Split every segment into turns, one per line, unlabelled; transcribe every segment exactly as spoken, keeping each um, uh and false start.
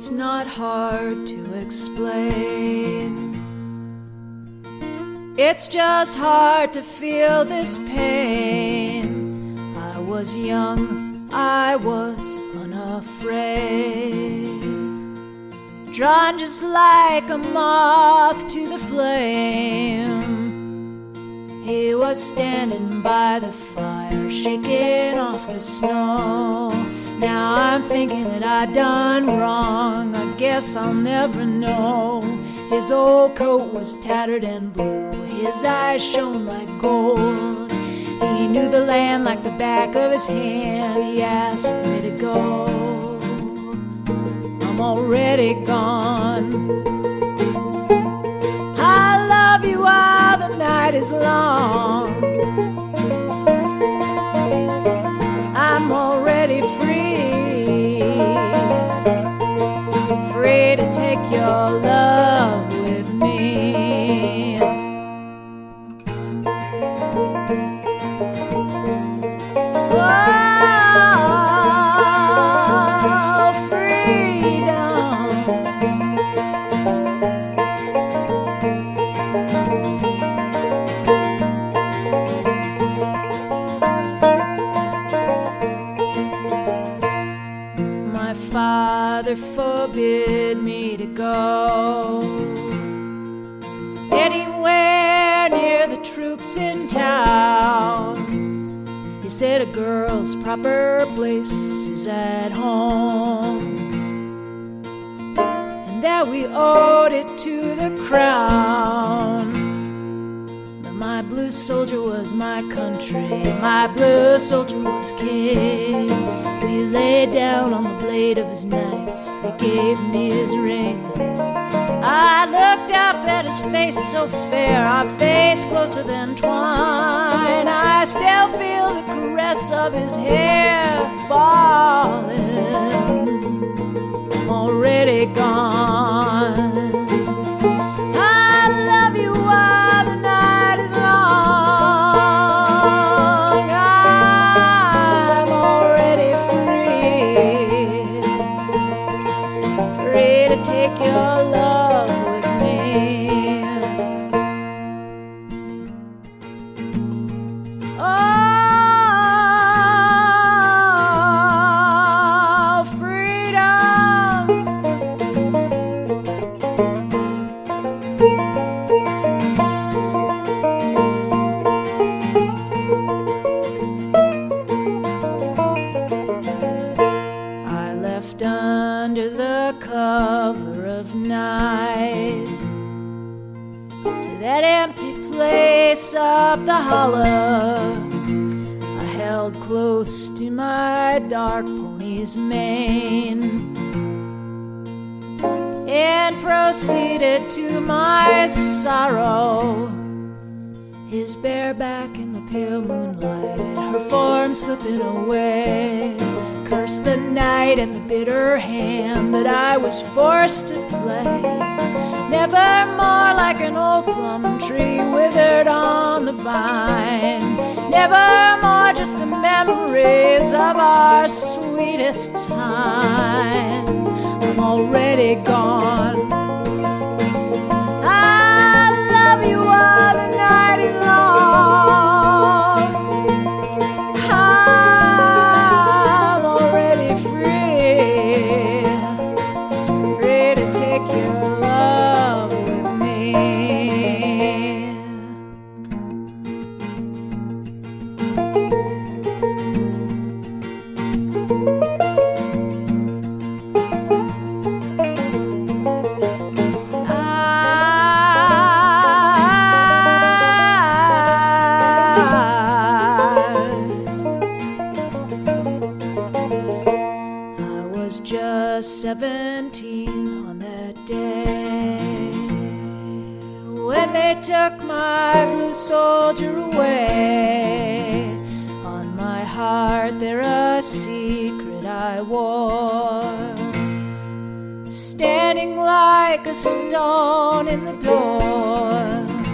It's not hard to explain. It's just hard to feel this pain. I was young, I was unafraid, drawn just like a moth to the flame. He was standing by the fire, shaking off the snow. Now I'm thinking that I done wrong. I guess I'll never know. His old coat was tattered and blue, his eyes shone like gold. He knew the land like the back of his hand. He asked me to go. I'm already gone. I love you while the night is long. I'm already free, free to take your love with me. Oh, freedom. My father forbid me to go anywhere near the troops in town. He said a girl's proper place is at home, and that we owed it to the crown. But my blue soldier was my country, my blue soldier was king. We laid down on the blade of his knife, he gave me his ring. I looked up at his face so fair, our fates closer than twine. I still feel the caress of his hair falling. I'm already gone. I love you while the night is long. I'm already free, free to take your love with me. Oh, freedom. I left under the cover of night to that empty place up the hollow. I held close to my dark pony's mane and proceeded to my sorrow. His bare back in the pale moonlight, her form slipping away. Cursed the night and the bitter hand that I was forced to play. Never more like an old plum tree withered on the vine. Never more just the memories of our sweetest times. I'm already gone. I love you while the night is long. I'm already free, free to take your love with me. Seventeen on that day when they took my blue soldier away. On my heart there a secret I wore, standing like a stone in the door.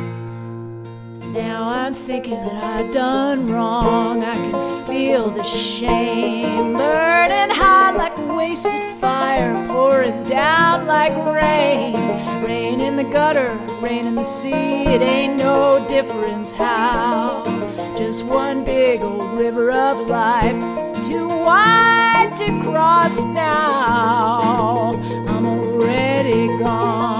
Now I'm thinking that I've done wrong. I can feel the shame burning hot like a wind wasted fire pouring down like rain. Rain in the gutter, rain in the sea, it ain't no difference how. Just one big old river of life, too wide to cross now. I'm already gone.